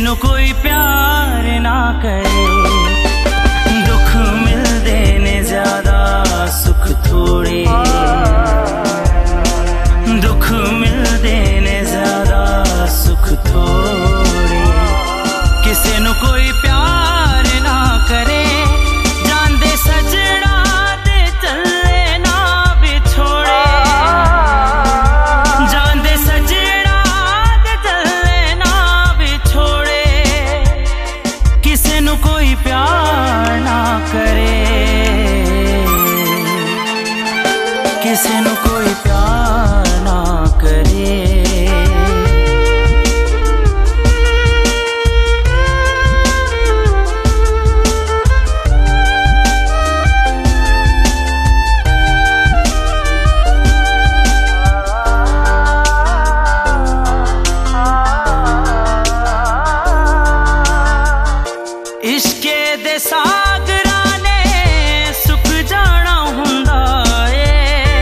नू कोई प्यार ना करे। दुख मिलदे ने ज्यादा सुख थोड़े, दुख मिलदे ने ज्यादा सुख थोड़े। किसे नू कोई प्यार ना करे, जांदे सजना दे चले ना बिछोड़े। जांदे सजना दे चले ना बिछोड़े। किसे नू कोई प्यार ना करे, किसे नू कोई प्यार ना करे। इश्के दे सागरा ने सुख जाना हुंदा ए।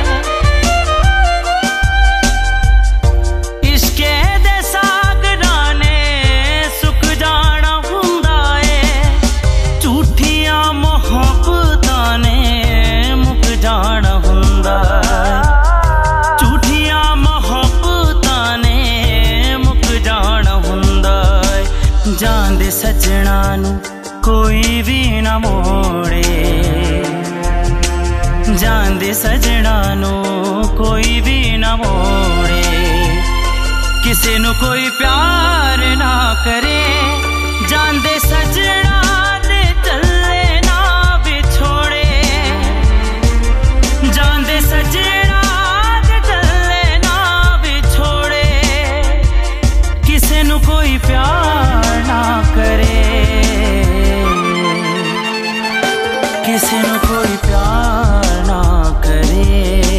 इश्के दे सागरा ने सुख जाना हुंदा ए। झूठियां मोहब्बतां ने मुक जाना हुंदा। झूठियां मोहब्बतां ने मुक जाना हुंदा। जांदे सजना नू कोई भी ना मोड़े। जांदे सजना नू कोई भी ना मोड़े। किसे नू कोई प्यार ना करे, जांदे सजना दे चले ना बिछोड़े। जांदे सजना दे चले ना बिछोड़े। किसे नू कोई प्यार ना करे, किसे नू कोई प्यार ना करे।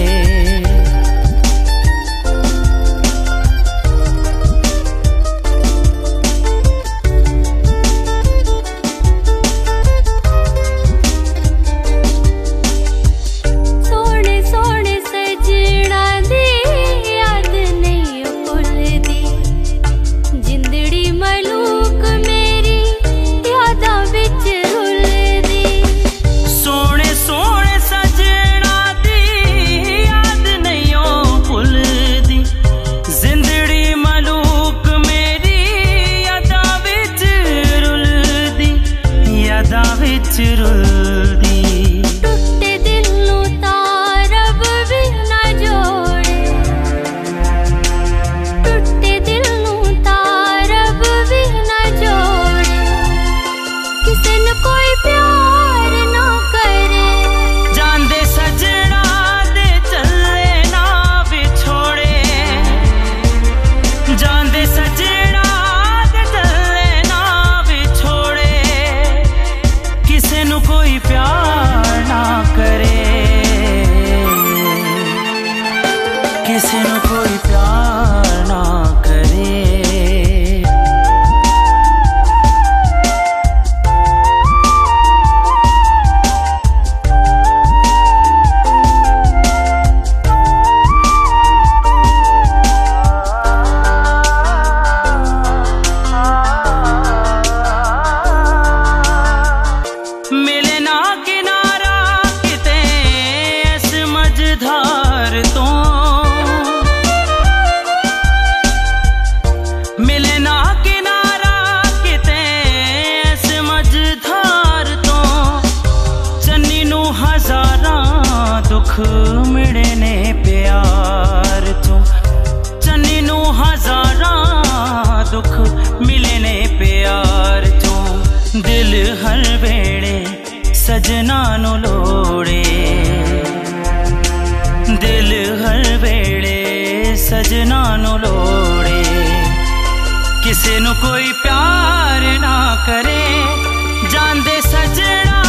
सोने सोने सजना दी याद नहीं भुलदी। जिंदड़ी मलूक मेरी यादां विच रुलदी। सोने सोने सजना दी याद नहीं भुलदी। जिंदड़ी मलूक मेरी यादां विच रुलदी। यादां विच रुलदी। टुटे दिल नू तां रब भी ना जोड़े। टुटे दिल नू तां रब भी ना जोड़े। किसे नू कोई प्यार ना करे, जांदे सजना दे चले ना बिछोड़े। जांदे सजना दे चले ना बिछोड़े। किसे नू कोई प्यार ना करे, किसे नू कोई प्यार ना करे। मिले ना किनारा किते इस मझधार तो। मिले ना किनारा किते इस मझधार तो। चन्नी नू हजारां दुख मिले ने प्यार तो। चन्नी नू हजारां दुख मिले ने प्यार तो। दिल हर वेले सजना नू लोड़े। दिल हर वेले सजना नू लोड़े। किसे नू कोई प्यार ना करे, जांदे सजना